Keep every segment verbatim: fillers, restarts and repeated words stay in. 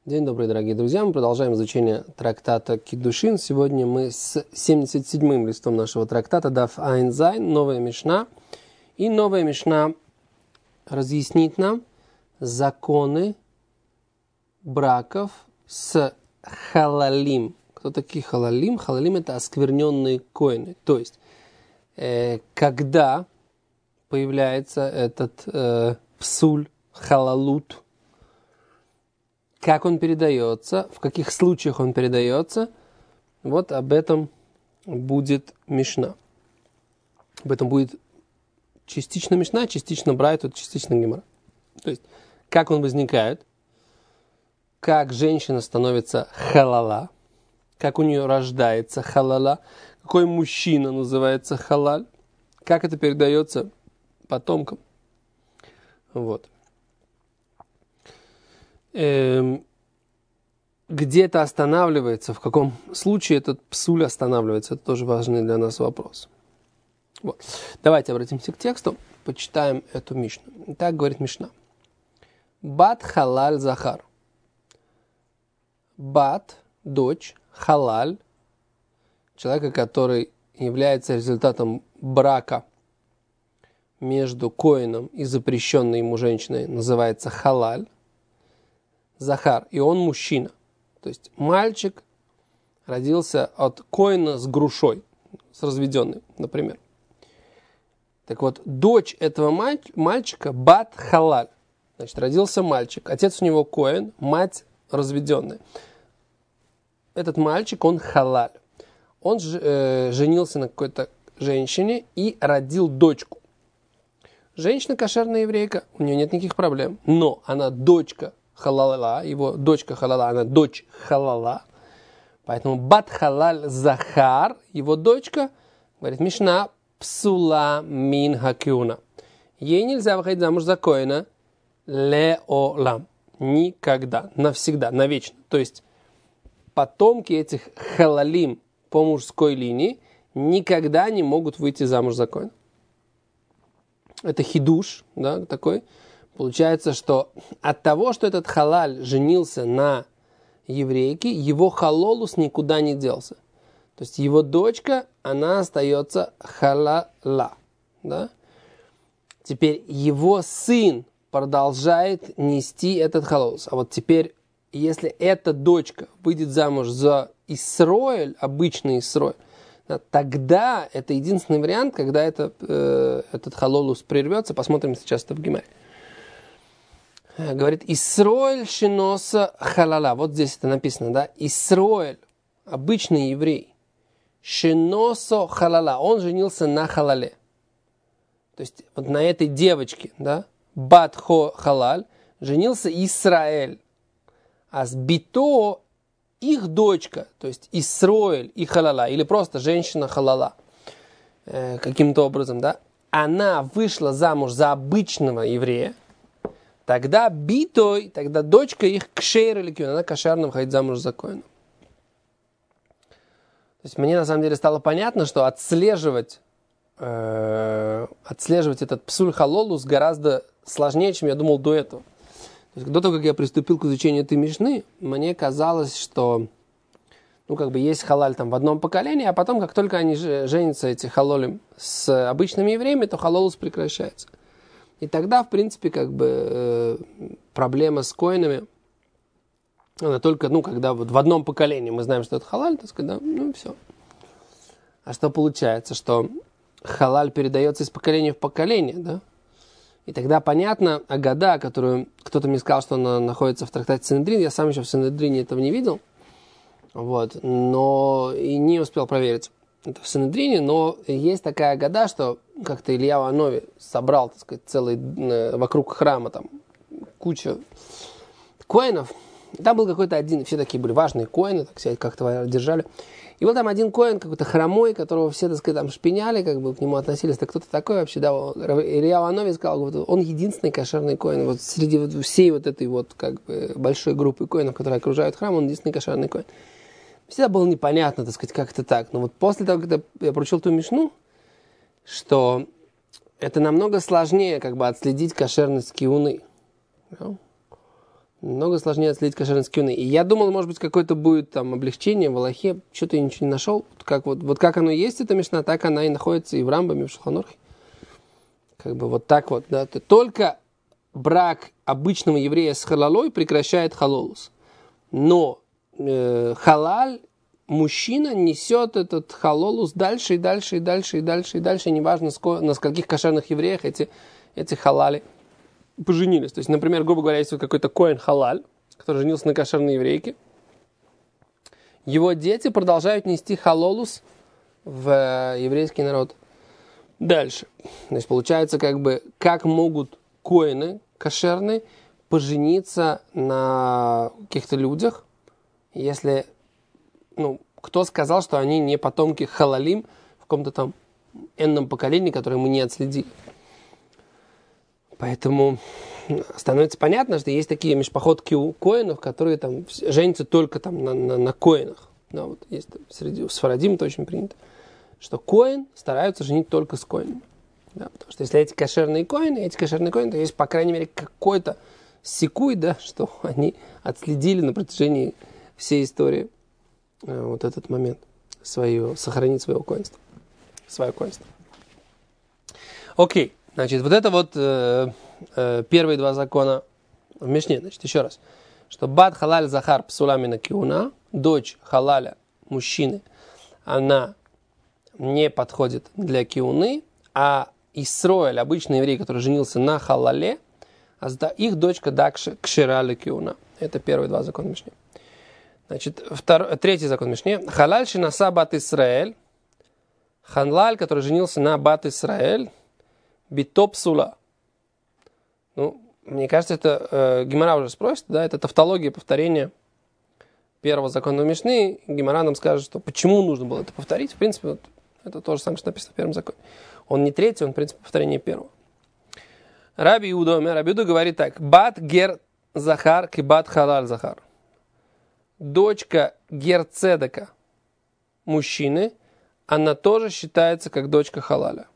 День добрый, дорогие друзья. Мы продолжаем изучение трактата Киддушин. Сегодня мы с семьдесят седьмым листом нашего трактата Даф Айн Зайн, новая мишна. И новая мишна разъяснит нам законы браков с халалим. Кто такие халалим? Халалим – это оскверненные коины. То есть, э, когда появляется этот э, псуль, халалут, как он передается, в каких случаях он передается, вот об этом будет мишна. Об этом будет частично мишна, частично брайт, частично гемара. То есть, как он возникает, как женщина становится халала, как у нее рождается халала, какой мужчина называется халаль, как это передается потомкам. Вот. Где-то останавливается, в каком случае этот псуль останавливается, это тоже важный для нас вопрос. Вот. Давайте обратимся к тексту, почитаем эту мишну. Так говорит мишна. Бат халаль захар. Бат, дочь, халаль, человека, который является результатом брака между коином и запрещенной ему женщиной, называется халаль. Захар, и он мужчина. То есть мальчик родился от коина с грушой, с разведенной, например. Так вот, дочь этого мальчика бат халаль. Значит, родился мальчик. Отец у него коин, мать разведенная. Этот мальчик, он халаль. Он э, женился на какой-то женщине и родил дочку. Женщина кошерная еврейка, у нее нет никаких проблем. Но она дочка халала, его дочка халала, она дочь халала. Поэтому бат халаль захар, его дочка, говорит мишна, псула мин хакюна. Ей нельзя выходить замуж за коина леолам. Никогда, навсегда, навечно. То есть потомки этих халалим по мужской линии никогда не могут выйти замуж за коина. Это хидуш, да, такой. Получается, что от того, что этот халаль женился на еврейке, его халолус никуда не делся. То есть его дочка, она остается халала. Да? Теперь его сын продолжает нести этот халолус. А вот теперь, если эта дочка выйдет замуж за Исроэль, обычный Исроэль, да, тогда это единственный вариант, когда это, э, этот халолус прервется. Посмотрим сейчас это в гемаре. Говорит, Исроэль шиноса халала. Вот здесь это написано, да? Исроэль, обычный еврей, шиносо халала. Он женился на халале. То есть вот на этой девочке, да? Батхо халаль, женился Исраэль. А с бито их дочка, то есть Исроэль и халала, или просто женщина халала, э, каким-то образом, да? Она вышла замуж за обычного еврея. Тогда битой, тогда дочка их кшейр или кюн, она кошерно выходит замуж за коина. То есть мне на самом деле стало понятно, что отслеживать, э, отслеживать этот псуль халолус гораздо сложнее, чем я думал до этого. То есть, до того, как я приступил к изучению этой мишны, мне казалось, что ну, как бы есть халаль там в одном поколении, а потом, как только они женятся, эти халолим, с обычными евреями, то халолус прекращается. И тогда, в принципе, как бы э, проблема с коинами, она только, ну, когда вот в одном поколении мы знаем, что это халаль, так сказать, да, ну, все. А что получается? Что халаль передается из поколения в поколение, да? И тогда понятно, агада, которую кто-то мне сказал, что она находится в трактате Синедрин, я сам еще в Синедрине этого не видел, вот, но и не успел проверить это в Синедрине, но есть такая агада, что как-то Илья Ванови собрал, так сказать, целый, э, вокруг храма там кучу коинов. И там был какой-то один, все такие были важные коины, так себя как-то держали. И вот там один коин какой-то хромой, которого все, так сказать, там шпиняли, как бы к нему относились. Так кто-то такой вообще, да, Илья Ванови сказал, вот, он единственный кошерный коин. Вот среди вот всей вот этой вот как бы большой группы коинов, которые окружают храм, он единственный кошерный коин. Всегда было непонятно, так сказать, как это так. Но вот после того, когда я прочел ту мишну, что это намного сложнее как бы отследить кошерность киуны. Да? Много сложнее отследить кошерность киуны. И я думал, может быть, какое-то будет там облегчение в Алахе. Что-то я ничего не нашел. Как, вот, вот как оно есть, эта мишна, так она и находится и в Рамбаме, и в Шулхан Арухе. Как бы вот так вот. Да. Только брак обычного еврея с халалой прекращает халолус. Но э, халаль, мужчина несет этот халолус дальше и дальше и дальше и дальше и дальше. И неважно, сколько, на скольких кошерных евреях эти, эти халали поженились. То есть, например, грубо говоря, если какой-то коэн халаль, который женился на кошерной еврейке, его дети продолжают нести халолус в еврейский народ. Дальше. Значит, получается, как бы, как могут коэны кошерные пожениться на каких-то людях, если, ну, кто сказал, что они не потомки халалим в каком-то там энном поколении, которое мы не отследили. Поэтому становится понятно, что есть такие мишпахот коэнов, которые там женятся только там на, на, на коэнах. Да, вот есть там, среди сфарадим это очень принято, что коэн стараются женить только с коэнами. Да, потому что если эти кошерные коэны, эти кошерные коэны, то есть, по крайней мере, какой-то секуй, да, что они отследили на протяжении всей истории э, вот этот момент, свое, сохранить своего коэнства, свое коэнство. Окей. Значит, вот это вот э, э, первые два закона в Мишне. Значит, еще раз. Что бат халаль захар псуламина киуна, дочь халаля мужчины, она не подходит для киуны, а Исроэль, обычный еврей, который женился на халале, их дочка дакша кшираля киуна. Это первые два закона Мишне. Значит, второй, третий закон Мишне. Халаль шинаса бат Исраэль, халаль, который женился на бат Исраэль, битопсула. Ну, мне кажется, это э, Гемара уже спросит, да, это тавтология, повторение первого закона Мишны. Гемара нам скажет, что почему нужно было это повторить. В принципе, вот, это то же самое, что написано в первом законе. Он не третий, он, в принципе, повторение первого. Раби Иуда, Раби Иуда говорит так. Бат гер захар ки бат халаль захар. Дочка герцедека мужчины, она тоже считается как дочка халаля.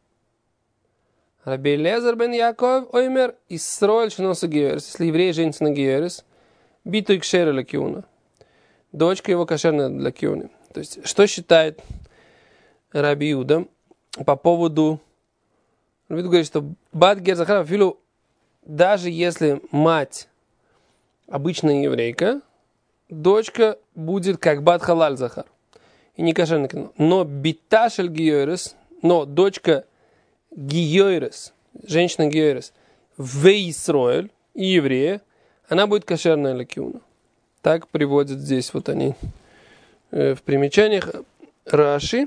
Раби Элиэзер бен Яков оймер Исроэль шиноса гиорис. Если еврей женится на гиорис, битуй кшера ля киуна. Дочка его кошерная для киуны. То есть, что считает Раби Иуда по поводу... Раби Иуда говорит, что бат гер захар филу, даже если мать обычная еврейка, дочка будет как бат халаль захар. И не кошерная киуна. Но биташель гиорис, но дочка Гиойрес, женщина Гиойрес, в Исроэль и еврея, она будет кошерная ля киуна. Так приводят здесь вот они э, в примечаниях Раши.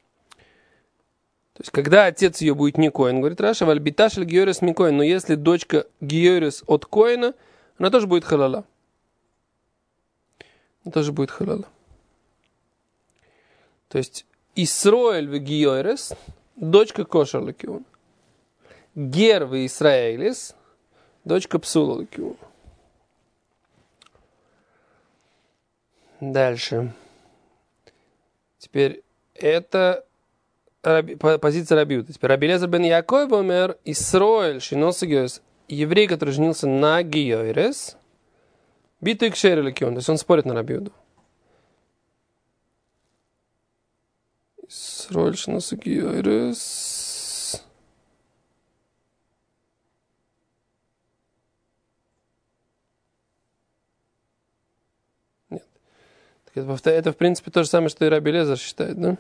То есть, когда отец ее будет не коэн, говорит Раши, вальбиташель Гиойрес ми коэн, но если дочка Гиойрес от коэна, она тоже будет халала. Она тоже будет халала. То есть, Исроэль в Гиойрес, дочка кошер ля киуна. Гер в Исраэлис, дочка псула ля киуна. Дальше. Теперь это раби, позиция Раби Иуды. Теперь Раби Элиэзер бен Яков омер Исроэль шиноса гиорес. Еврей, который женился на гиорес, битуй кшера ля киуна. То есть он спорит на Раби Иуду. Исроэль шиноса гиорес. Нет. Так это, это, в принципе, то же самое, что и Раби Элиэзер считает, да?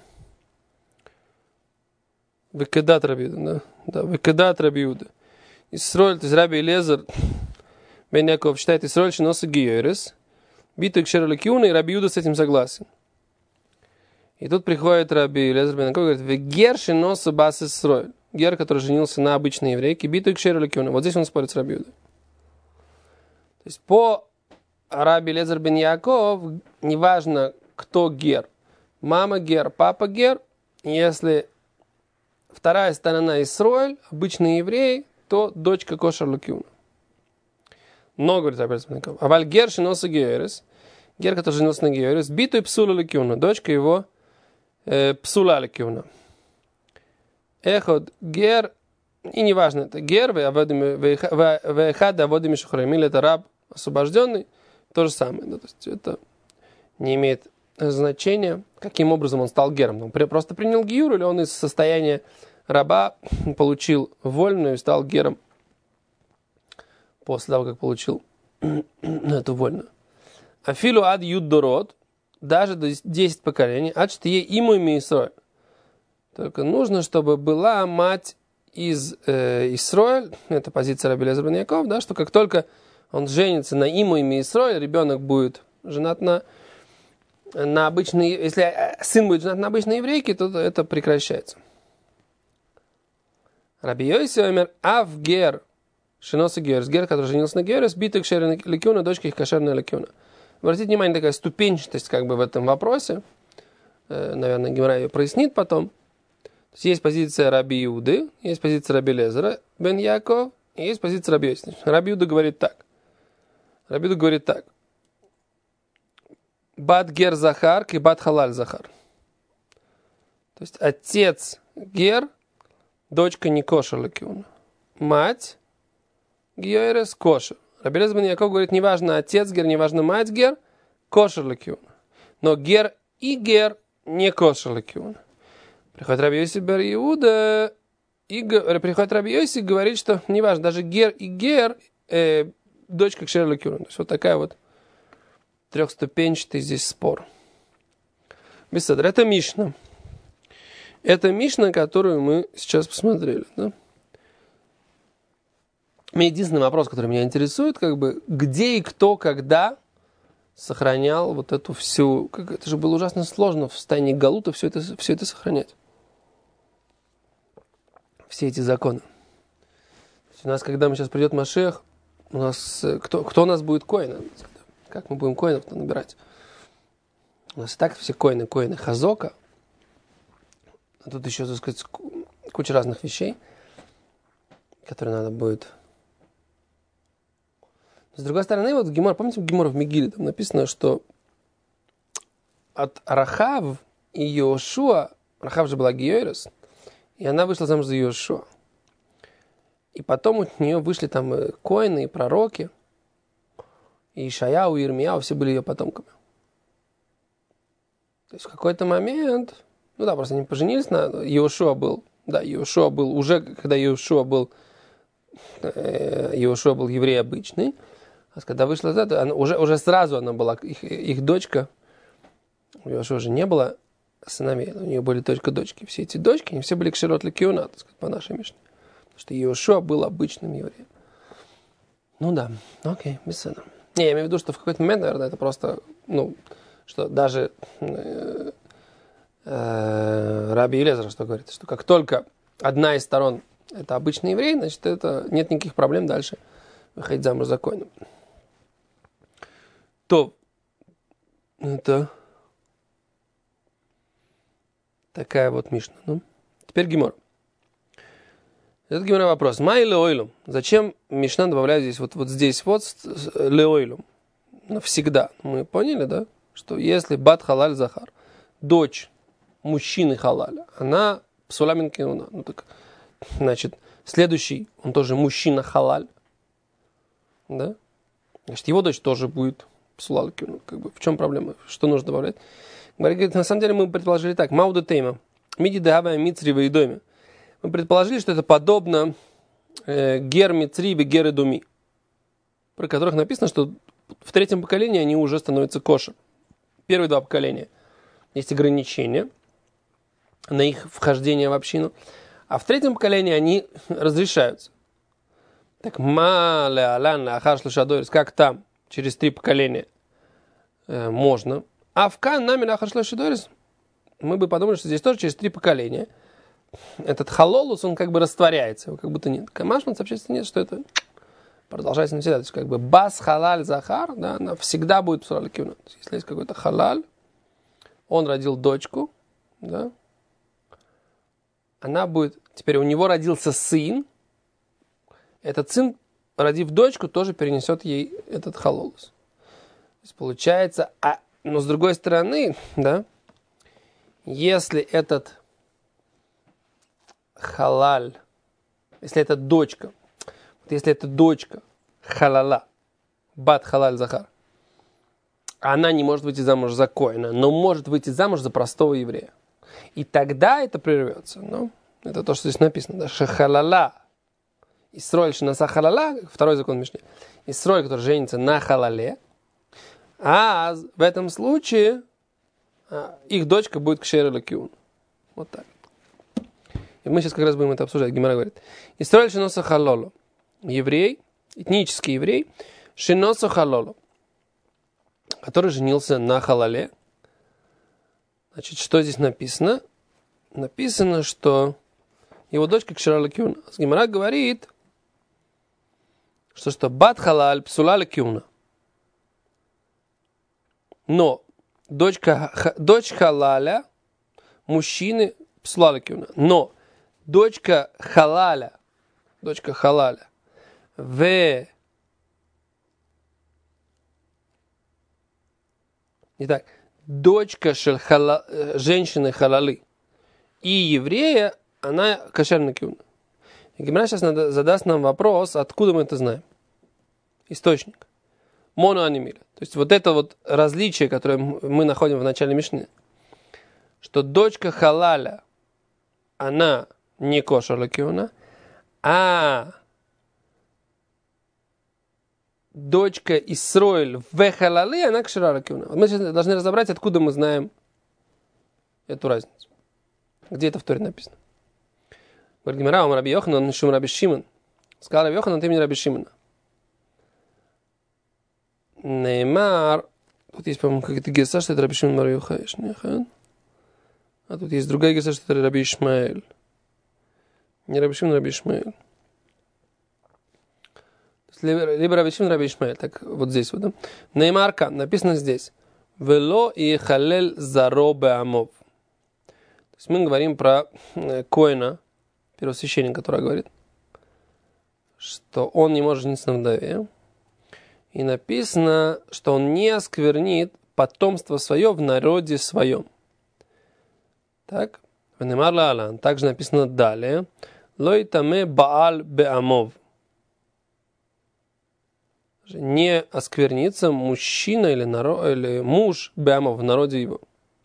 Векедат Раби Иуда, да? Да, векедат Раби Иуда. Исроэль, то есть Раби Элиэзер бен Яков считает Исроэль шиноса гиорес, битуй кшера ля киуна, и Раби Иуда с этим согласен. И тут приходит Раби Элиэзер бен Яков и говорит, «Вегер шиноса бас Исроэль». Гер, который женился на обычной еврейке, битуй кшера ля киуна. Вот здесь он спорит с Раби Иудой. То есть по Раби Элиэзер бен Яков, неважно, кто гер. Мама гер, папа гер. Если вторая сторона Исроэль, обычный еврей, то дочка кошер ля киуна. Но, говорит Раби Элиэзер бен Яков, «Аваль гер шиноса гиорес». Гер, который женился на гиорес, битуй псула ля киуна. Дочка его псула ля киуна. Эход гер, и неважно, это гер, вехад аводим мишухарим, или это раб освобожденный, то же самое. Да, то есть это не имеет значения, каким образом он стал гером. Он просто принял гиюр, или он из состояния раба получил вольную и стал гером после того, как получил эту вольную. Афилу ад юддород, даже до десять поколений, ад что ей иму ими Исроэль. Только нужно, чтобы была мать из э, Исроэль, это позиция Раби Элиэзер бен Яаков, да, что как только он женится на иму ими Исроэль, ребенок будет женат на, на обычной, если сын будет женат на обычной еврейке, то это прекращается. Раби Йоси омер Авгер, шиноса герс, гер, который женился на герс, биток шерен лекюна, дочка их кошерная лекюна. Обратите внимание, такая ступенчатость как бы в этом вопросе. Э, наверное, Гемара ее прояснит потом. То есть, есть позиция Раби Иуды, есть позиция Раби Элиэзера бен Яаков, и есть позиция Раби Йоси. Раби Иуда говорит так. Раби Иуда говорит так. Бат гер захар, ки бат халаль захар. То есть, отец гер, дочка не кошер лекюна. Мать гиорес кошер. Раби Элиэзер бен Яаков говорит, неважно отец гер, неважно мать гер, кошер лекюна. Но гер и гер не кошер лекюна. Приходит Раби Йоси бен Иуда, и приходит Раби Йоси и говорит, что неважно, даже гер и гер, э, дочка кшер лекюна. То есть вот такая вот трехступенчатый здесь спор. Беседа. Это Мишна. Это Мишна, которую мы сейчас посмотрели. Да? Единственный вопрос, который меня интересует, как бы, где и кто, когда сохранял вот эту всю... Как, это же было ужасно сложно в состоянии галута все это, все это сохранять. Все эти законы. У нас, когда мы сейчас придет Машиах, у нас... Кто, кто у нас будет коином? Как мы будем коинов-то набирать? У нас и так все коины, коины Хазока. А тут еще, так сказать, куча разных вещей, которые надо будет... С другой стороны, вот Гемор, помните, Гемор в Мегиле там написано, что от Рахав и Йошуа, Рахав же была Гиорес, и она вышла замуж за Йошуа. И потом у нее вышли там и коины, и пророки, и Ишаяу, и Ирмияу, все были ее потомками. То есть в какой-то момент, ну да, просто они поженились, на Йошуа был, да, Йошуа был, уже когда Йошуа был, э, Йошуа был еврей обычный, а когда вышла это, она, уже, уже сразу она была, их, их дочка, у Йошуа уже не было сыновей, у нее были только дочки. Все эти дочки, они все были кшерот лекиуна, так сказать, по нашей Мишне. Потому что Йошуа был обычным евреем. Ну да, окей, беседа. Не, я имею в виду, что в какой-то момент, наверное, это просто, ну, что даже э, э, Раби Элиэзер, что говорит, что как только одна из сторон это обычный еврей, значит, это нет никаких проблем дальше выходить замуж за коина. То это такая вот Мишна. Ну, теперь Гемор. Этот Гемора вопрос. Май леойлум. Зачем Мишна добавляет здесь вот, вот здесь вот леойлум? Навсегда. Мы поняли, да? Что если бат халаль захар, дочь мужчины халаля, она псуламин кинуна. Ну так, значит, следующий, он тоже мужчина халаль. Да? Значит, его дочь тоже будет псулал кинуна. Как бы, в чем проблема? Что нужно добавлять? Говорит, на самом деле мы предположили так. Мауда тейма. Миди дагава мицри вейдоме. Мы предположили, что это подобно э, гер мицри и гер эдуми, про которых написано, что в третьем поколении они уже становятся кошер. Первые два поколения есть ограничения на их вхождение в общину, а в третьем поколении они разрешаются. Так, ма ле алан ле ахар шлушадорис, как там, через три поколения э, можно. А в кан нами ле ахар шлушадорис, мы бы подумали, что здесь тоже через три поколения этот халолус, он как бы растворяется, его как будто нет. Камашман сообщает, нет, что это продолжается навсегда. То есть как бы бас халаль захар, да, она всегда будет псула лекиуна. Если есть какой-то халаль, он родил дочку, да, она будет, теперь у него родился сын, этот сын, родив дочку, тоже перенесет ей этот халолус. То есть получается, а, но с другой стороны, да, если этот халаль, если это дочка, вот если это дочка халала бат халаль захар, она не может выйти замуж за коина, но может выйти замуж за простого еврея. И тогда это прервется. Ну, это то, что здесь написано. Да? Шахалала. Исроэль шинаса халала, второй закон Мишне. Исроэль, который женится на халале. А в этом случае их дочка будет кшер лекиун. Вот так. И мы сейчас как раз будем это обсуждать. Гемара говорит. Исроэль шинаса халоло. Еврей, этнический еврей, шинаса халоло, который женился на халале. Значит, что здесь написано? Написано, что его дочка кшера лекиуна. Гемара говорит, что что бат халаль псула лекиуна. Но дочка, дочь халаля, мужчины псула лекиуна. Но дочка халаля, дочка халаля, в... Итак, дочка хала, женщины халалы и еврея, она кошерная киуна. И Гемара сейчас надо, задаст нам вопрос, откуда мы это знаем. Источник. Моноанимиля. То есть вот это вот различие, которое мы находим в начале Мишны, что дочка халаля, она не кошерная киуна, а дочка Исроэль в халалы, она кшера лекиуна. Вот мы сейчас должны разобрать, откуда мы знаем эту разницу. Где это в Торе написано? Говорит Гемара, ом Раби Йоханан, шум Раби Шимон. Сказал Раби Йоханан, ты мне Раби Шимона. Неймар, тут есть, по-моему, какая-то геса, что это Раби Шимон бар Йохай. А тут есть другая геса, что это Раби Ишмаэль. Не Раби Шимон, Раби Ишмаэль. Либо Раби Шимон, Раби Ишмаэль. Так, вот здесь вот, да? Неймарка, написано здесь. Вело и халель заро беамов. То есть мы говорим про коэна, первосвященника, который говорит, что он не может жениться на вдове. И написано, что он не осквернит потомство свое в народе своем. Так? Венемар ла-алан. Также написано далее. Лой таме бааль беамов. Не осквернится мужчина или, народ, или муж беамов в народе его.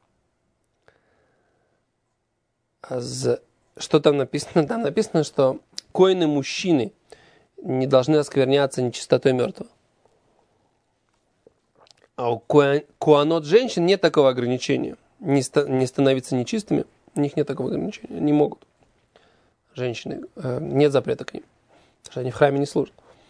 А за... Что там написано? Там написано, что коины мужчины не должны оскверняться нечистотой мертвого. А у куанот женщин нет такого ограничения. Не, ста- не становиться нечистыми, у них нет такого ограничения. Не могут. Женщины, э, нет запрета к ним. Потому что они в храме не служат.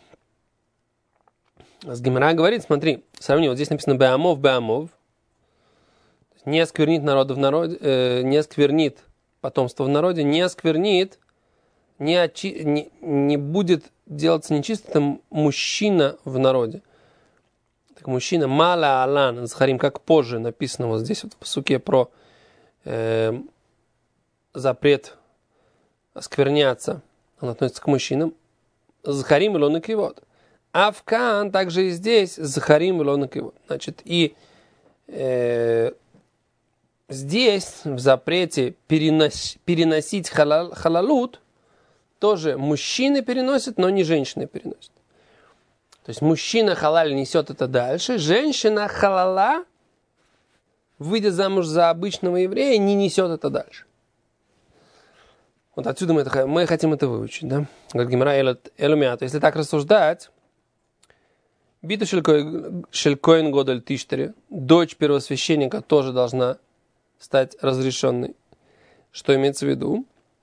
С Гемара говорит, смотри, сравни, вот здесь написано беамов, беамов. Не осквернит народа в народе, э, не осквернит потомство в народе, не осквернит, не, очи, не, не будет делаться нечистым мужчина в народе. Так мужчина мала алан, захарим, как позже написано вот здесь вот в пасуке про э, запрет оскверняться, он относится к мужчинам, захарим илон и кивот. А в Каан также и здесь захарим илон и кивот. Значит, и э, здесь в запрете перенос, переносить халал, халалут тоже мужчины переносят, но не женщины переносят. То есть мужчина халаль несет это дальше, женщина халала, выйдя замуж за обычного еврея, не несет это дальше. Вот отсюда мы, это, мы хотим это выучить, да? Говорит Гемара элумят. Если так рассуждать, биту шелькоин годель тиштери, дочь первосвященника тоже должна стать разрешенной. Что имеется в виду?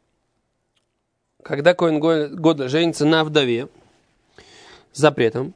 Когда коин годель женится на вдове, с запретом,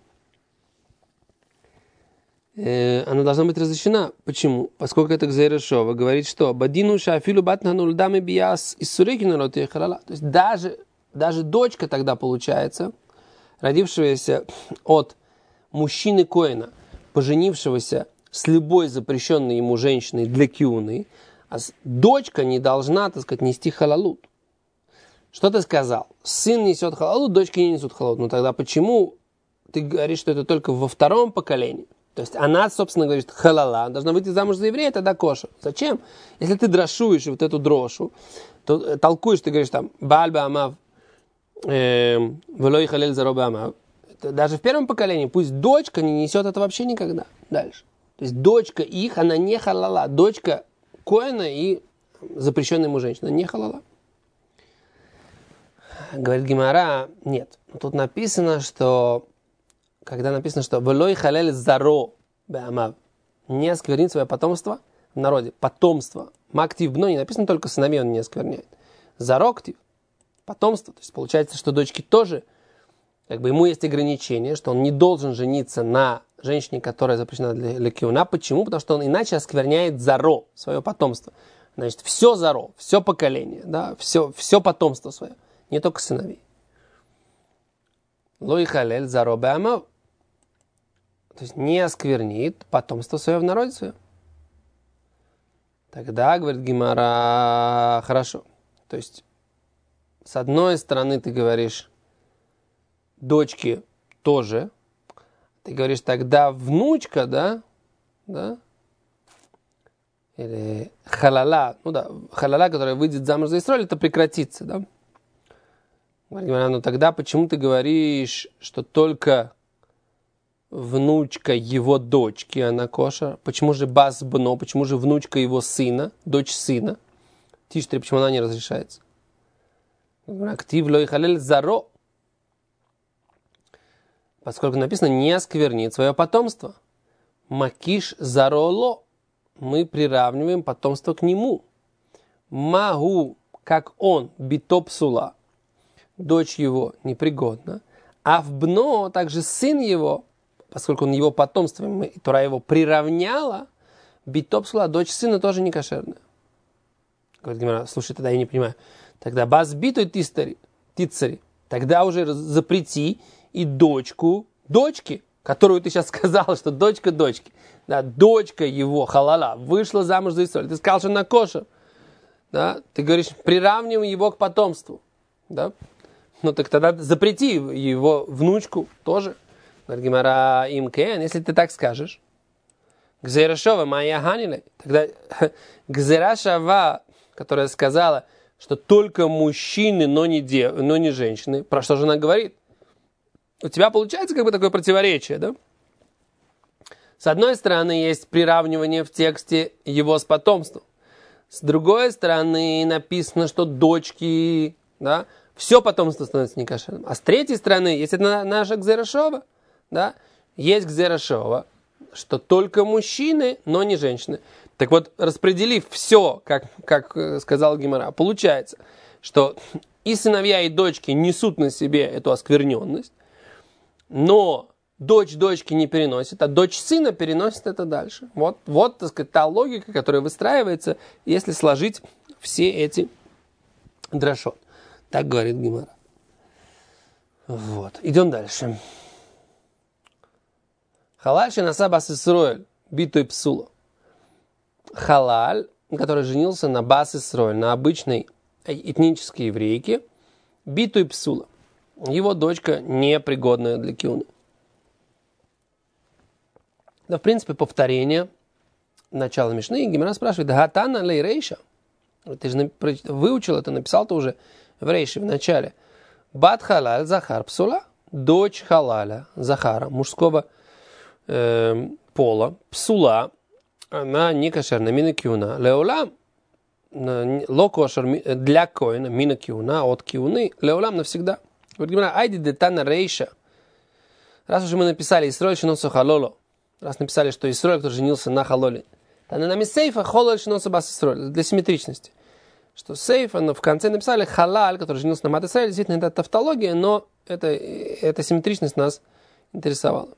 э, она должна быть разрешена. Почему? Поскольку это Гзейрешова говорит, что бадину шафилу батнану лдами биас из сурекина роте халала. То есть даже, даже дочка тогда получается, родившаяся от мужчины коэна, поженившегося с любой запрещенной ему женщиной для киуны, а дочка не должна, так сказать, нести халалут. Что ты сказал? Сын несет халалут, дочки не несут халалут. Ну тогда почему ты говоришь, что это только во втором поколении? То есть она, собственно, говорит, халала, должна выйти замуж за еврея, тогда кошер. Зачем? Если ты дрошуешь вот эту дрошу, то толкуешь, ты говоришь там, бааль баамав, велой халель заро баамав, даже в первом поколении, пусть дочка не несет это вообще никогда. Дальше. То есть дочка их, она не халала. Дочка коэна и запрещенная ему женщина не халала. Говорит Гемара, нет. Тут написано, что когда написано, что «Велой халель заро беамав» не осквернит свое потомство в народе. Потомство. Мактив бно не написано, только сыновей он не оскверняет. Заро ктив. Потомство. То есть получается, что дочки тоже, как бы ему есть ограничение, что он не должен жениться на женщине, которая запрещена для, для киуна. Почему? Потому что он иначе оскверняет заро, свое потомство. Значит, все заро, все поколение, да, все, все потомство свое. Не только сыновей. Лой халель заро беамав. То есть не осквернит потомство свое в народе свое. Тогда, говорит Гемара, хорошо. То есть, с одной стороны, ты говоришь, дочки тоже. Ты говоришь, тогда внучка, да? Да? Или халала. Ну да, халала, которая выйдет замуж за Исраиль, это прекратится, да? Говорит Гемара, ну тогда почему ты говоришь, что только внучка его дочки, она кошер? Почему же бас бно? Почему же внучка его сына, дочь сына? Тиштри, почему она не разрешается? Актив лой халель заро. Поскольку написано не осквернит свое потомство. Макиш зароло. Мы приравниваем потомство к нему. Магу, как он, битопсула. Дочь его непригодна. А в бно также сын его, поскольку он его потомство, и Тора его приравняла, битопсула, дочь сына тоже не кошерная. Говорит Гемара, слушай, тогда я не понимаю. Тогда баз битой тистари, тицари, тогда уже запрети и дочку, дочки, которую ты сейчас сказала, что дочка дочки, да, дочка его, халала, вышла замуж за Исраиль. Ты сказал, что на кошер. Да? Ты говоришь, приравнивай его к потомству. Да? Ну так тогда запрети его внучку тоже. Говорит Гемара, имкен, если ты так скажешь. Гзерашова моя ханилей. Тогда Гзерашава, которая сказала, что только мужчины, но не, дев, но не женщины. Про что же она говорит? У тебя получается как бы такое противоречие, да? С одной стороны, есть приравнивание в тексте его с потомством. С другой стороны, написано, что дочки, да, все потомство становится некошерным. А с третьей стороны, если это наша Гзерашова, да, есть Гзерашова, что только мужчины, но не женщины. Так вот, распределив все, как, как сказал Гемара, получается, что и сыновья, и дочки несут на себе эту оскверненность, но дочь дочки не переносит, а дочь сына переносит это дальше. Вот, вот, так сказать, та логика, которая выстраивается, если сложить все эти драшот. Так говорит Гемара. Вот. Идем дальше. Халаль шенаса бас Исроэль битой псула. Халаль, который женился на бас Исроэль, на обычной этнической еврейке, битой псула. Его дочка непригодная для киуны. Да, в принципе, повторение начала Мишны. Гемара спрашивает, гатана лей рейша? Ты же выучил это, написал ты уже в рейше в начале. Бат халаль захар псула. Дочь халаля захара, мужского э, пола, псула, она не кошерна, мина киуна. Леолам, ло кошер для коина, мина киуна, от киуны, леолам навсегда. Говорит Гемара, айди детана рейша. Раз уже мы написали Исроэль шиносу халоло, раз написали, что Исроэль, который женился на халоле, тананами сейфа хололь шиносу бас Исроэль, для симметричности. Что сейф, но в конце написали халаль, который женился на мат Исраэль, действительно это тавтология, но это, эта симметричность нас интересовала.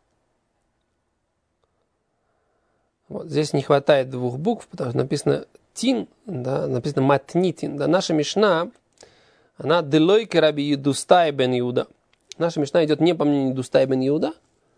Вот, здесь не хватает двух букв, потому что написано тин, да, написано матнитин. Да, наша мишна, она делойке раби Едустай бен Иуда. Наша мишна идет не по мнению Едустай бен Иуда,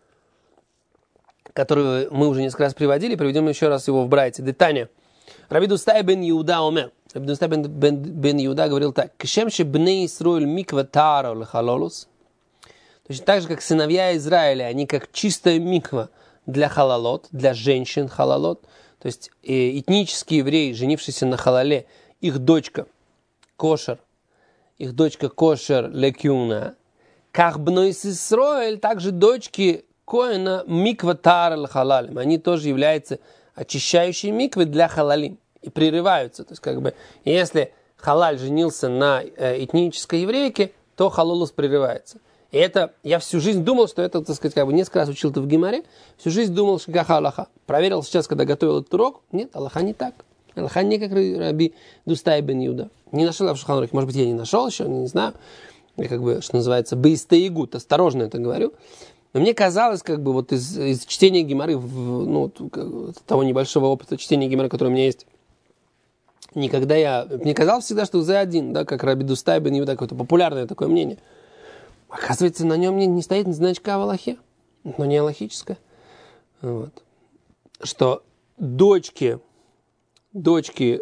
которую мы уже несколько раз приводили, приведем еще раз его в брайте. Детание. Раби Едустай бен Иуда омер. Раби Едустай бен, бен, бен Иуда говорил так. Кшемши бней Исроэль миква таро лехалолус. Точно так же, как сыновья Израиля, они как чистая миква для халалот, для женщин халалот. То есть э, этнический еврей, женившийся на халале, их дочка кошер, их дочка кошер лекюна. Как бнойс Исроэль, также дочки Коэна миква тар халалим. Они тоже являются очищающей миквы для халалим. И прерываются. То есть, как бы, если халаль женился на э, этнической еврейке, то халолус прерывается. И это, я всю жизнь думал, что это, так сказать, как бы несколько раз учил это в Гемаре, всю жизнь думал, что как Аллаха. Проверил сейчас, когда готовил этот урок, нет, Аллаха не так. Аллаха не как Раби Дустай бен Юда. Не нашел я в Шулхан Арухе, может быть, я не нашел еще, не знаю. Я как бы, что называется, бейстаигут, осторожно это говорю. Но мне казалось, как бы, вот из, из чтения Гемары, ну, того небольшого опыта чтения Гемары, который у меня есть, никогда я... Мне казалось всегда, что за один, да, как Раби Дустай бен Юда, какое-то популярное такое мнение. Оказывается, на нем не, не стоит значка в Аллахе, но не аллахическое. Вот. Что дочки, дочки,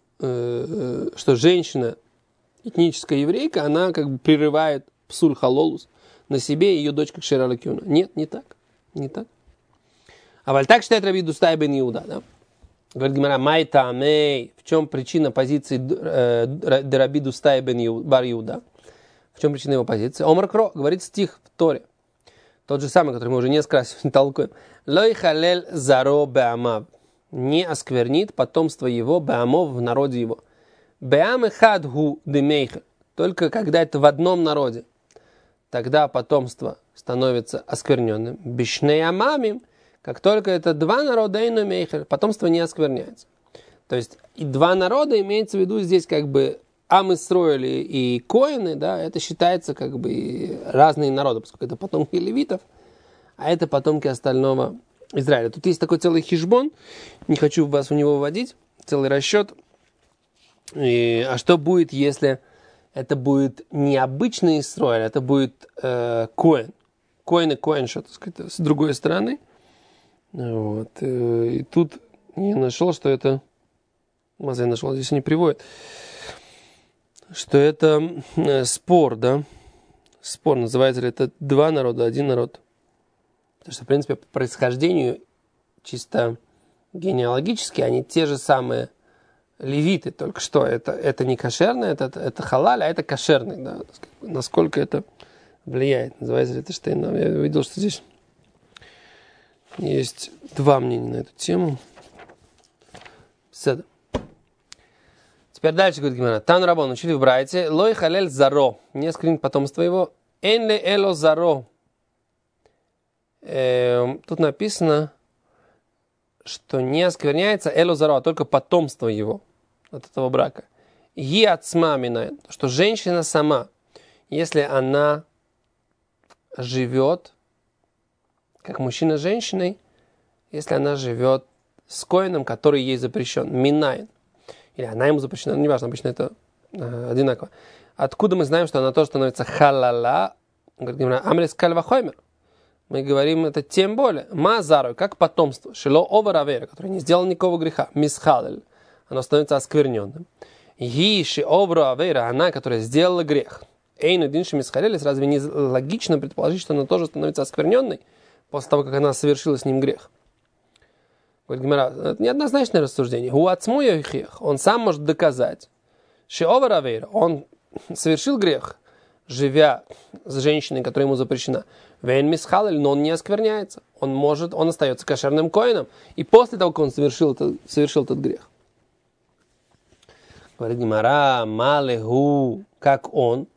э, что женщина, этническая еврейка, она как бы прерывает псуль халолус на себе, и ее дочка кшера лакиуна. Нет, не так. Не так. А валь так считает Раби Дустай бен Иуда, да? Говорит Гемара, май таамей, в чем причина позиции э, Раби Дустай бен бар Иуда? В чем причина его позиции? Омар Кро, говорит стих в Торе. Тот же самый, который мы уже несколько раз толкуем. Лой халель заро беамав. Не осквернит потомство его беамов в народе его. Беам эхад гу демейхер. Только когда это в одном народе. Тогда потомство становится оскверненным. Бишней амамим. Как только это два народа, эйну мейхер, потомство не оскверняется. То есть и два народа имеется в виду здесь как бы Ам Исроэль и Коэны, да, это считается как бы разные народы, поскольку это потомки левитов, а это потомки остального Израиля. Тут есть такой целый хишбон, не хочу вас в него вводить, целый расчет. И, а что будет, если это будет не обычный Исроэль, это будет э, Коэн. Коэн и Коэн, что, так сказать, с другой стороны. Вот. И тут я нашел, что это... Мазай нашел, здесь не приводит. Что это э, спор, да? Спор, называется ли это два народа, один народ. Потому что, в принципе, по происхождению, чисто генеалогически, они те же самые левиты, только что это, это не кошерное, это, это халаль, а это кошерный, да? Насколько это влияет. Называется ли это штейн. Я видел, что здесь есть два мнения на эту тему. Седа. Теперь дальше говорит Гемара. Тан Рабон учили в Брайте. Лой халель заро. Не осквернит потомство его. Эн ле эло заро. Э, тут написано, что не оскверняется эло заро, а только потомство его от этого брака. Ги ацма минает. Что женщина сама, если она живет, как мужчина с женщиной, если она живет с коином, который ей запрещен. Минает. Или она ему запрещена, неважно, обычно это э, одинаково. Откуда мы знаем, что она тоже становится халала? Говорит, амрис кальвахоймер. Мы говорим это тем более. Мазару, как потомство. Шило оваравера, который не сделал никакого греха. Мисхалель. Оно становится оскверненным. Йиши оваравера, она, которая сделала грех. Эйну динши мисхалель. Разве не логично предположить, что она тоже становится оскверненной после того, как она совершила с ним грех? Говорит Гемара, это неоднозначное рассуждение. Он сам может доказать, что он совершил грех, живя с женщиной, которая ему запрещена. Но он не оскверняется. Он может, он остается кошерным коином. И после того, как он совершил, это, совершил этот грех. Говорит Гемара, малеху, как он,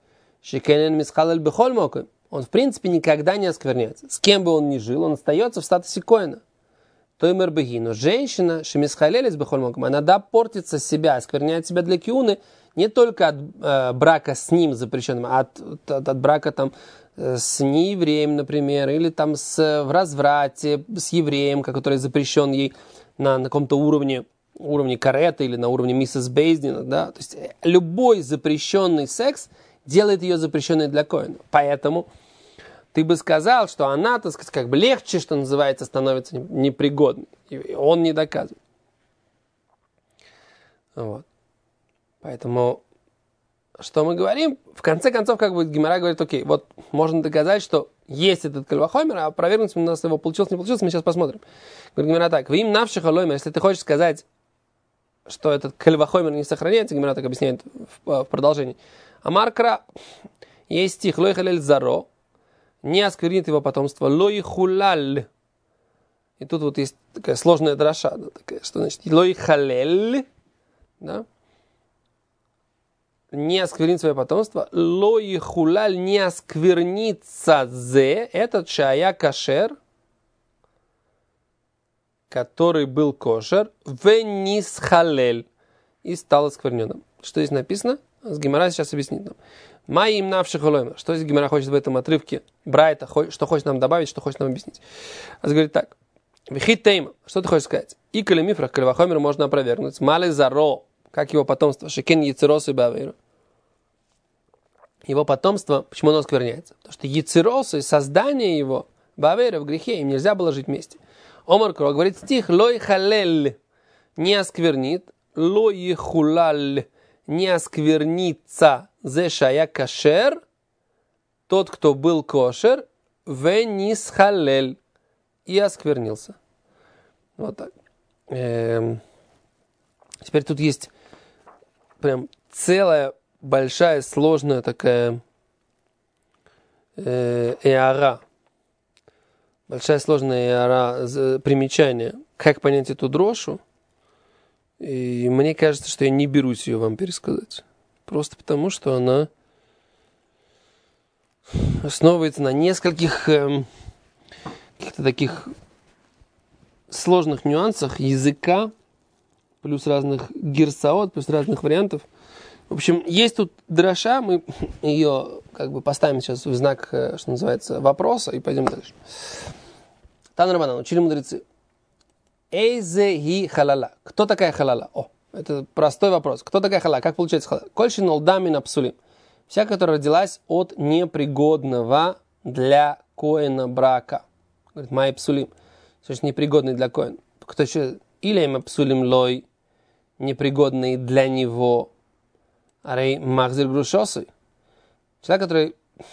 он в принципе никогда не оскверняется. С кем бы он ни жил, он остается в статусе коина. Тоймер беги, но женщина, шемисхалелис бехольмоком, она да портится себя, оскверняет себя для киуны, не только от э, брака с ним запрещенным, а от, от, от брака там э, с неевреем, например, или там с, в разврате с евреем, который запрещен ей на, на каком-то уровне, уровне карета или на уровне миссис Бейздина, да, то есть любой запрещенный секс делает ее запрещенной для коина, поэтому ты бы сказал, что она, так сказать, как бы легче, что называется, становится непригодной. И он не доказывает. Вот. Поэтому, что мы говорим? В конце концов, как бы Гемара говорит, окей, вот можно доказать, что есть этот кальвахомер, а провернуть у нас его получилось, не получилось, мы сейчас посмотрим. Говорит Гемара так, вы им навших алоймер, если ты хочешь сказать, что этот кальвахомер не сохраняется, Гемара так объясняет в, в продолжении. Амаркра, есть стих, лой халель заро, не осквернит его потомство. Лой хулаль. И тут вот есть такая сложная дроша, да, такая, что значит лой халель, да? Не осквернит свое потомство. Лой хулаль, не осквернится зе, этот шая кашер, который был кошер, венис халель, и стал оскверненным. Что здесь написано? С Гемара сейчас объяснит нам. Маим навших олойма. Что здесь Гемара хочет в этом отрывке? Брайта, что хочет нам добавить, что хочет нам объяснить. А говорит так. Вихит тейма. Что ты хочешь сказать? И калемифрах, калевахомер можно опровергнуть. Мали заро, как его потомство. Шекен яцерос и бавейру. Его потомство, почему оно оскверняется? Потому что яцерос и создание его, бавейру в грехе, им нельзя было жить вместе. Омар Кро говорит стих, лой халель, не осквернит, лой хулаль, не осквернится, зе шая кашер, тот, кто был кошер, венис халель, и осквернился. Вот так. Эм. Теперь тут есть прям целая большая сложная такая э, эара. Большая сложная эара, примечание. Как понять эту дрошу? И мне кажется, что я не берусь ее вам пересказать. Просто потому, что она основывается на нескольких э, каких-то таких сложных нюансах языка, плюс разных гирсаот, плюс разных вариантов. В общем, есть тут дроша, мы ее как бы поставим сейчас в знак, что называется, вопроса, и пойдем дальше. Тан Рабанан, учили мудрецы. Эйзе ги халала. Кто такая халала? О, это простой вопрос. Кто такая халала? Как получается халала? Кольши нолдами на псулим. Вся, которая родилась от непригодного для коэна брака. Говорит, май псулим. Значит, непригодный для коэна. Кто еще? Или им псулим лой, непригодный для него. Арей махзир грушосой. Человек, который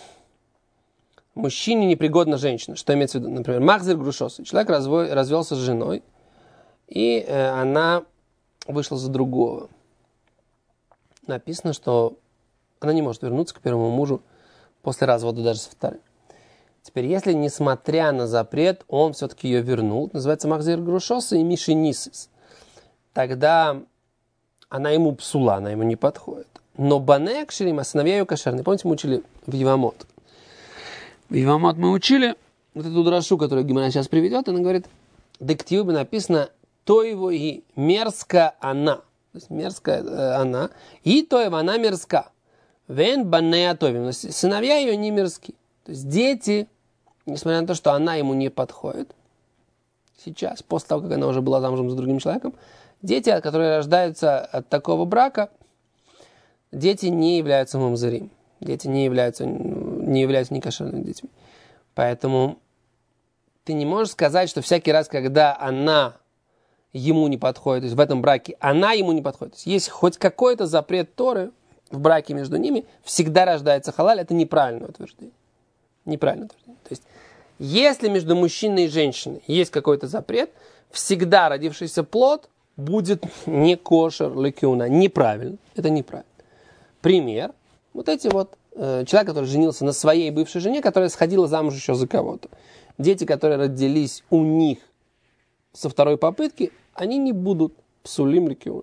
мужчине непригодна женщина. Что имеется в виду? Например, махзир грушосой. Человек развой, развелся с женой, и э, она вышла за другого. Написано, что она не может вернуться к первому мужу после развода даже со вторым. Теперь, если, несмотря на запрет, он все-таки ее вернул, называется махзир грушосой и мишенисис, тогда она ему псула, она ему не подходит. Но банек шерим, а сыновья ее кошерные. Помните, мы учили в Евамот. В Евамот мы учили вот эту дрошу, которую Гимара сейчас приведет, она говорит, дективе написано то его и мерзко она. То есть мерзкая э, она. И то его она мерзка. Вен банея товим. Сыновья ее не мерзки. То есть дети, несмотря на то, что она ему не подходит, сейчас, после того, как она уже была замужем за другим человеком, дети, которые рождаются от такого брака, дети не являются мамзарим. Дети не являются, не являются некошерными детьми. Поэтому ты не можешь сказать, что всякий раз, когда она ему не подходит, то есть в этом браке она ему не подходит, то есть есть хоть какой-то запрет Торы в браке между ними, всегда рождается халаль, это неправильное утверждение. Неправильное утверждение. То есть если между мужчиной и женщиной есть какой-то запрет, всегда родившийся плод будет не кошер лекюна. Неправильно. Это неправильно. Пример. Вот эти вот э, человек, который женился на своей бывшей жене, которая сходила замуж еще за кого-то. Дети, которые родились у них со второй попытки, они не будут псулим лекюна.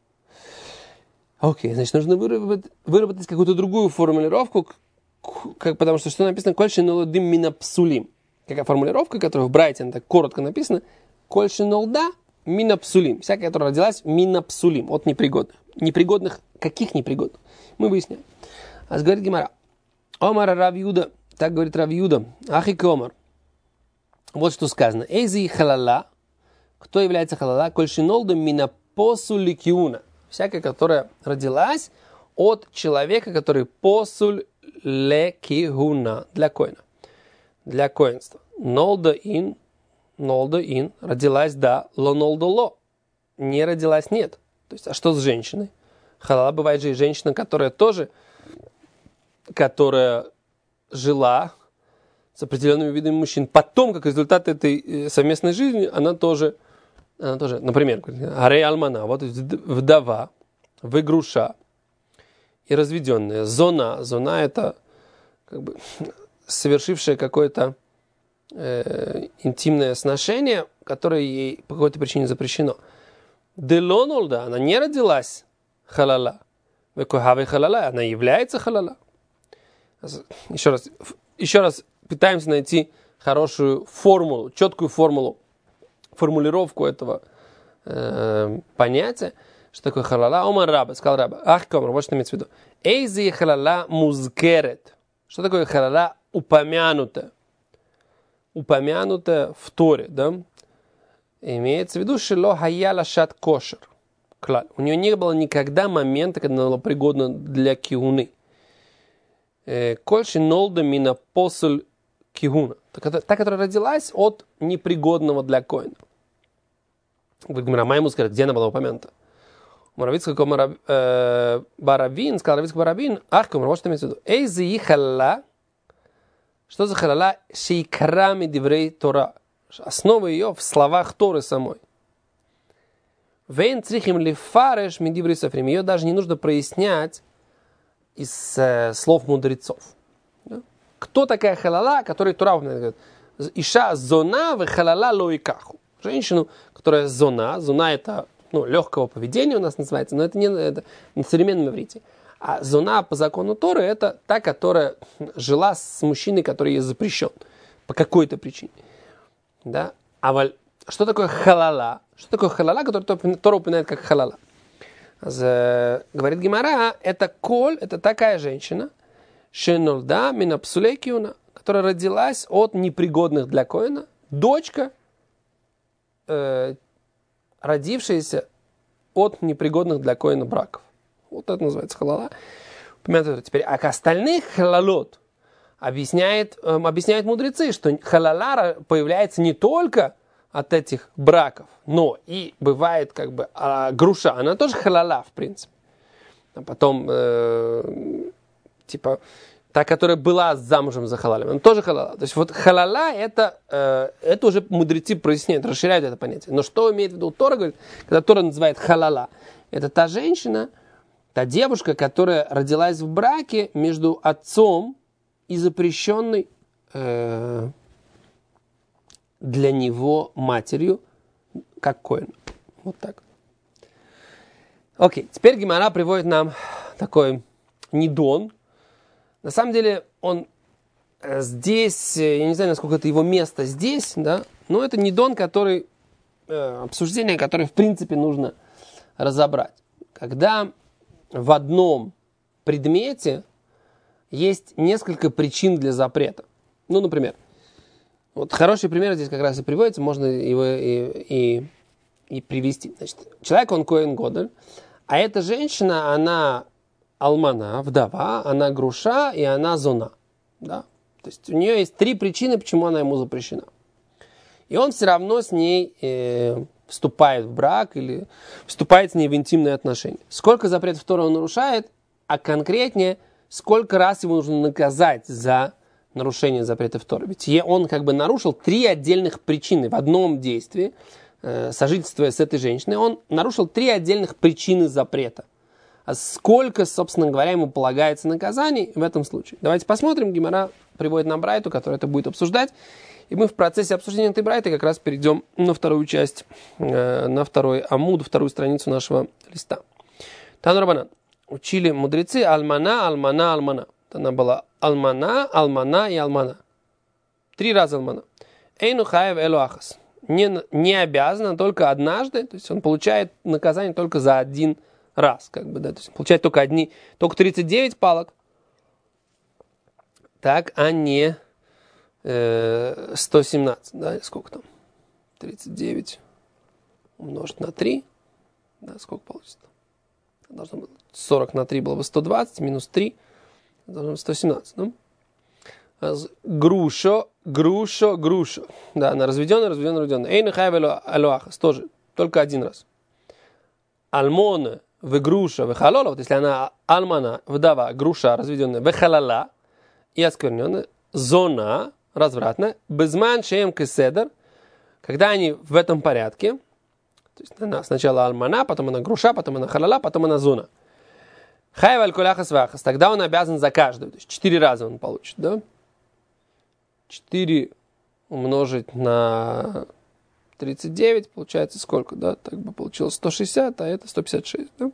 Окей, значит, нужно выработать, выработать какую-то другую формулировку, как, потому что что написано «кольши нолдим мина псулим». Какая формулировка, которая в Брайте, она так коротко написана «кольши нолда мина псулим». Всякая, которая родилась мина псулим, от непригодных. Непригодных, каких непригодных? Мы выясняем. А говорит Гемара. Омар Рав Юда, так говорит Рав Юда, ахик Омар. Вот что сказано. Эйзи халала. Кто является халала? Кольши нолда мина посуль киуна. Всякая, которая родилась от человека, который посуль лекиуна. Для коина. Для коинства. Нолда ин. Нолда ин. Родилась да. Ло нолда ло. Не родилась нет. То есть, а что с женщиной? Халала бывает же и женщина, которая тоже, которая жила с определенными видами мужчин. Потом, как результат этой совместной жизни, она тоже, она тоже, например, арей алмана, вот вдова, выгруша и разведенная. Зона, зона это как бы совершившая какое-то э, интимное сношение, которое ей по какой-то причине запрещено. Делонолда, она не родилась халала. Векухавы халала, она является халала. Еще раз, еще раз пытаемся найти хорошую формулу, четкую формулу, формулировку этого э, понятия. Что такое халала? Омар раба, сказал раба. Ах, комар, вот что имеется в виду. Эйзи халала музгерет. Что такое халала упомянутая? Упомянутая в Торе, да? Имеется в виду, шело хаяла шат кошер. У нее не было никогда момента, когда она была пригодна для киуны. Кольши нолда мина посуль кигуна. Та, которая родилась от непригодного для коина. Говорит, Майму скажет, где она была упомянута? Моравицкий Барабин, сказал Равицкий Барабин, ах, вот что имеется в виду. Эй, зи халала. Что за халала? Шейкрами диврей Тора. Основа ее в словах Торы самой. Вейн црихим лифареш мидиврей софрим. Ее даже не нужно прояснять из э, слов мудрецов. Да? Кто такая халала, которой Тора говорит? Иша зона в халала лоикаху. Женщину, которая зона. Зона это ну, легкого поведения у нас называется, но это не это, на современном иврите. А зона по закону Торы это та, которая жила с мужчиной, который ей запрещен по какой-то причине. Да? А что такое халала? Что такое халала, который Тора упоминает как халала? Говорит Гемара, это коль, это такая женщина, шенолда минапсулей киуна, которая родилась от непригодных для коина, дочка, э, родившаяся от непригодных для коина браков. Вот это называется халала. Теперь, а к остальных халалот объясняет, э, объясняют мудрецы, что халала появляется не только от этих браков, но и бывает как бы а груша, она тоже халала в принципе. А потом э, типа та, которая была замужем за халалем, она тоже халала. То есть вот халала это, э, это уже мудрецы проясняют, расширяют это понятие. Но что имеет в виду Тора, говорит, когда Тора называет халала, это та женщина, та девушка, которая родилась в браке между отцом и запрещенной э, для него матерью, как коэн. Вот так. Окей, теперь Гемара приводит нам такой нидон. На самом деле он здесь, я не знаю, насколько это его место здесь, да, но это нидон, который, э, обсуждение, которое в принципе нужно разобрать. Когда в одном предмете есть несколько причин для запрета. Ну, например, вот хороший пример здесь как раз и приводится, можно его и, и, и привести. Значит, человек, он коэн годель, а эта женщина, она алмана, вдова, она груша и она зона. Да? То есть у нее есть три причины, почему она ему запрещена. И он все равно с ней э, вступает в брак или вступает с ней в интимные отношения. Сколько запретов Торы он нарушает, а конкретнее, сколько раз его нужно наказать за нарушение запретов Торы. Ведь он как бы нарушил три отдельных причины в одном действии, э, сожительствуя с этой женщиной, он нарушил три отдельных причины запрета. А сколько, собственно говоря, ему полагается наказаний в этом случае? Давайте посмотрим. Гемара приводит нам брайту, которая это будет обсуждать. И мы в процессе обсуждения этой брайты как раз перейдем на вторую часть, э, на второй амуд, вторую страницу нашего листа. Тану Рабанан. Учили мудрецы алмана, алмана, алмана. Она была алмана, алмана и алмана. Три раза алмана. Эйну хаев элуахас. Не, не обязана только однажды, то есть он получает наказание только за один раз, как бы, да, то есть он получает только одни, только тридцать девять палок, так, а не э, сто семнадцать, да, сколько там? тридцать девять умножить на три, да, сколько получится? Должно быть сорок на три было бы сто двадцать, минус три, должно быть сто семнадцать, ну? Груша, груша, груша. Да, она разведенная, разведенная, разведенная. Эйна хайвелу алуахас, тоже, только один раз. Альмона, вегруша, вехалола, вот если она альмана, вдова, груша, разведенная, вехалала, и оскверненная, зона, развратная, безман шеем кеседер, когда они в этом порядке, то есть она сначала альмана, потом она груша, потом она халала, потом она зона. Хайваль коляхас вахас, тогда он обязан за каждую, то есть четыре раза он получит, да? четыре умножить на тридцать девять, получается сколько, да? Так бы получилось сто шестьдесят, а это сто пятьдесят шесть, да?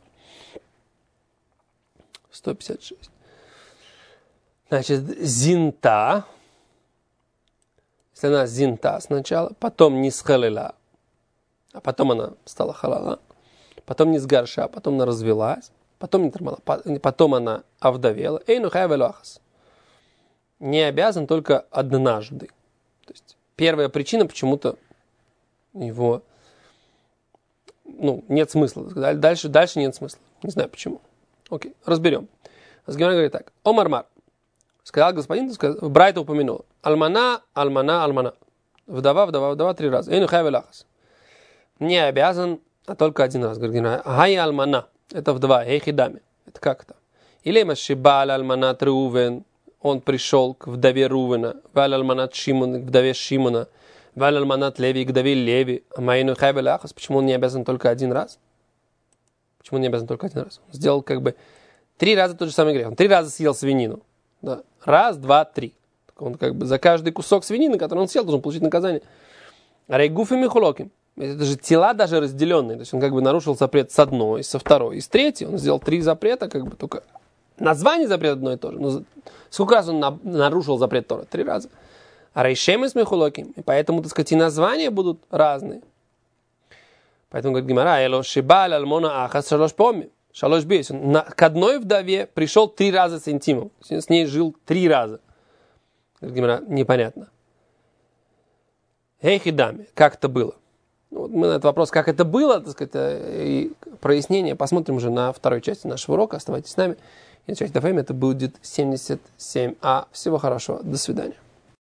сто пятьдесят шесть. Значит, зинта. Если она зинта сначала, потом не схалила, а потом она стала халала, потом не сгарша, потом она развелась, потом не тормала, потом она овдовела. Эйну хай велахас. Не обязан только однажды. То есть первая причина почему-то его, ну, нет смысла. Дальше, дальше нет смысла. Не знаю почему. Окей, разберем. Асгимара говорит так. Омармар. Сказал господин, сказал, Брайта упомянул. Альмана, альмана, альмана. Вдова, вдова, вдова три раза. Эйну хай велахас. Не обязан, а только один раз. Говорит, хай альмана. Это вдова, эйхидами. Это как это? Или машибаль альманат Рувен. Он пришел к вдове Рувена. Валь альманат Шимон, к вдове Шимона. Валь альманат Леви, к вдове Леви. А майну хай велахас. Почему он не обязан только один раз? Почему он не обязан только один раз? Он сделал как бы три раза тот же самый грех. Он три раза съел свинину. Да. Раз, два, три. Так он как бы за каждый кусок свинины, который он съел, должен получить наказание. Рейгуф и михулоким. Это же тела даже разделенные. То есть он как бы нарушил запрет с одной, со второй и с третьей. Он сделал три запрета, как бы только название запрета одно и то же. Но сколько раз он на, нарушил запрет Торы? Три раза. А рейшем и смехулоким. И поэтому, так сказать, и названия будут разные. Поэтому говорит Гемара, эло шибаль альмона ахас шалош поми. Шалош бейс. К одной вдове пришел три раза с интимом. С ней жил три раза. Говорит Гемара, непонятно. Эй, хидами, как это было? Вот мы на этот вопрос, как это было, так сказать, и прояснение посмотрим уже на второй части нашего урока. Оставайтесь с нами. И на часть ДФМ это будет семьдесят семь А. Всего хорошего. До свидания.